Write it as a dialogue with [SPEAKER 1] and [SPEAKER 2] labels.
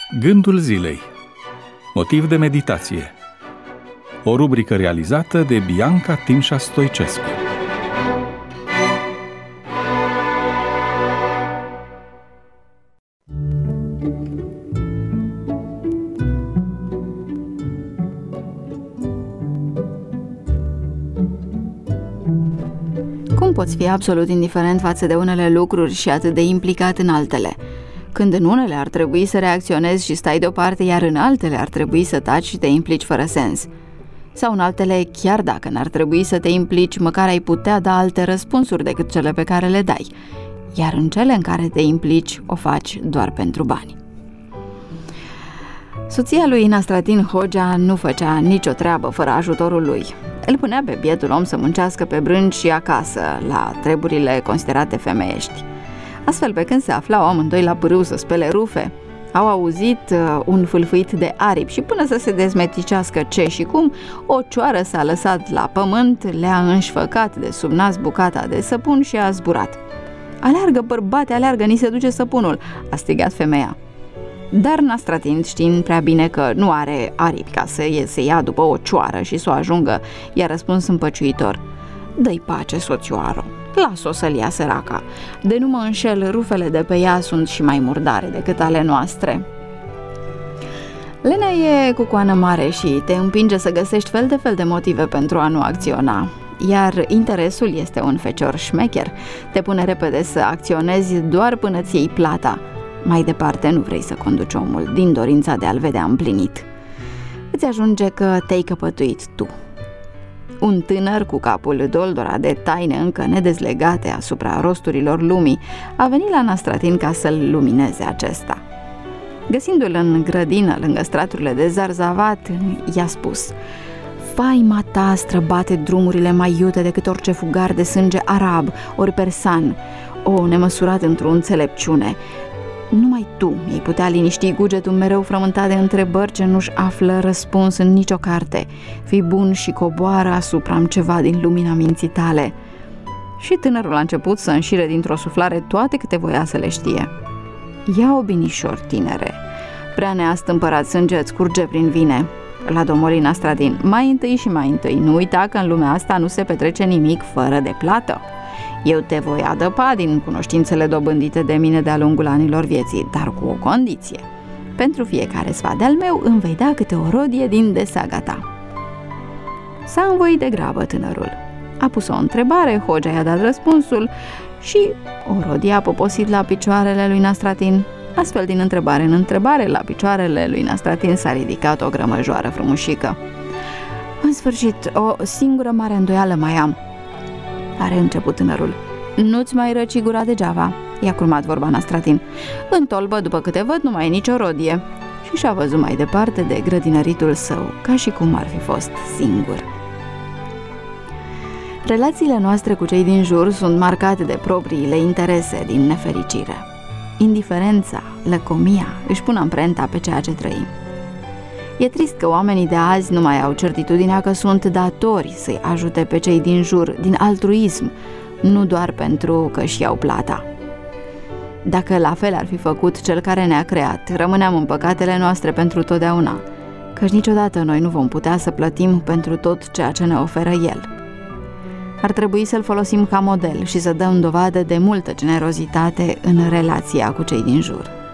[SPEAKER 1] Gândul zilei. Motiv de meditație. O rubrică realizată de Bianca Timșa Stoicescu.
[SPEAKER 2] Cum poți fi absolut indiferent față de unele lucruri și atât de implicat în altele? Când în unele ar trebui să reacționezi și stai deoparte, iar în altele ar trebui să taci și te implici fără sens. Sau în altele, chiar dacă n-ar trebui să te implici, măcar ai putea da alte răspunsuri decât cele pe care le dai. Iar în cele în care te implici, o faci doar pentru bani. Soția lui Nastratin Hogea nu făcea nicio treabă fără ajutorul lui. Îl punea pe bietul om să muncească pe brânci și acasă, la treburile considerate femeiești. Astfel, pe când se aflau amândoi la pârâu să spele rufe, au auzit un fâlfâit de aripi și până să se dezmeticească ce și cum, o cioară s-a lăsat la pământ, le-a înșfăcat de sub nas bucata de săpun și a zburat. "Aleargă, bărbate, aleargă, ni se duce săpunul!" a strigat femeia. Dar Nastratin, știind prea bine că nu are aripi ca să se ia după o cioară și să o ajungă, i-a răspuns împăciuitor: "Dă-i pace, soțioară, las-o să-l ia săraca. De nu mă înșel, rufele de pe ea sunt și mai murdare decât ale noastre." Lenea e cu coană mare și te împinge să găsești fel de fel de motive pentru a nu acționa. Iar interesul este un fecior șmecher. Te pune repede să acționezi doar până ți iei plata. Mai departe nu vrei să conduci omul din dorința de a-l vedea împlinit. Îți ajunge că te-ai căpătuit tu. Un tânăr cu capul doldora de taine încă nedezlegate asupra rosturilor lumii a venit la Nastratin ca să-l lumineze acesta. Găsindu-l în grădină lângă straturile de zarzavat, i-a spus: "Faima ta străbate drumurile mai iute decât orice fugar de sânge arab ori persan, o nemăsurat într-o înțelepciune. Numai tu mi-ai putea liniști cugetul mereu frământat de întrebări ce nu-și află răspuns în nicio carte. Fii bun și coboară asupra-mi ceva din lumina minții tale." Și tânărul a început să înșire dintr-o suflare toate câte voia să le știe. "Ia-o binișor, tinere, prea neastâmpărat sânge îți curge prin vine," l-a domolit Nastratin. "Mai întâi și mai întâi, nu uita că în lumea asta nu se petrece nimic fără de plată. Eu te voi adăpa din cunoștințele dobândite de mine de-a lungul anilor vieții, dar cu o condiție. Pentru fiecare sfat de-al meu îmi vei da câte o rodie din desaga ta." S-a învoit de grabă tânărul. A pus o întrebare, Hogea i-a dat răspunsul și o rodie a poposit la picioarele lui Nastratin. Astfel, din întrebare în întrebare, la picioarele lui Nastratin s-a ridicat o grămăjoară frumușică. "În sfârșit, o singură mare îndoială mai am," are început tânărul. "Nu-ți mai răci gura degeaba," i-a curmat vorba Nastratin. "În tolbă, după câte văd, nu mai e nicio rodie." Și și-a văzut mai departe de grădinăritul său, ca și cum ar fi fost singur. Relațiile noastre cu cei din jur sunt marcate de propriile interese din nefericire. Indiferența, lăcomia își pun amprenta pe ceea ce trăim. E trist că oamenii de azi nu mai au certitudinea că sunt datori să-i ajute pe cei din jur, din altruism, nu doar pentru că își iau plata. Dacă la fel ar fi făcut cel care ne-a creat, rămâneam în păcatele noastre pentru totdeauna, căci niciodată noi nu vom putea să plătim pentru tot ceea ce ne oferă El. Ar trebui să-L folosim ca model și să dăm dovadă de multă generozitate în relația cu cei din jur.